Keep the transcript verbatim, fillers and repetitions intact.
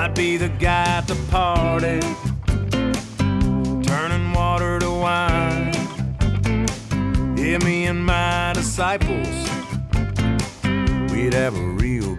I'd be the guy at the party, turning water to wine. Yeah, me and my disciples, we'd have a real